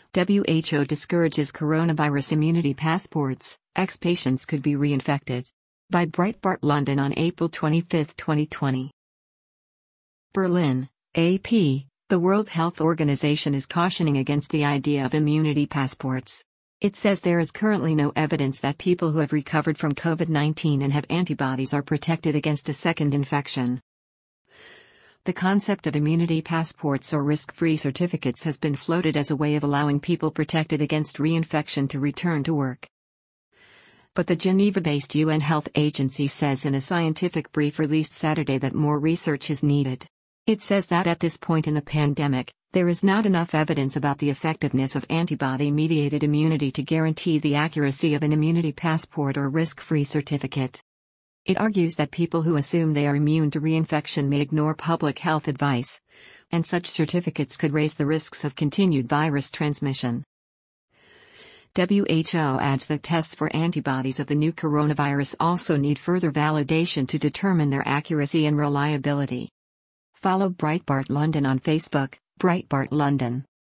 WHO discourages coronavirus immunity passports, ex-patients could be reinfected. By Breitbart London on April 25, 2020. Berlin, AP, the World Health Organization is cautioning against the idea of immunity passports. It says there is currently no evidence that people who have recovered from COVID-19 and have antibodies are protected against a second infection. The concept of immunity passports or risk-free certificates has been floated as a way of allowing people protected against reinfection to return to work. But the Geneva-based UN Health Agency says in a scientific brief released Saturday that more research is needed. It says that at this point in the pandemic, there is not enough evidence about the effectiveness of antibody-mediated immunity to guarantee the accuracy of an immunity passport or risk-free certificate. It argues that people who assume they are immune to reinfection may ignore public health advice, and such certificates could raise the risks of continued virus transmission. WHO adds that tests for antibodies of the new coronavirus also need further validation to determine their accuracy and reliability. Follow Breitbart London on Facebook, Breitbart London.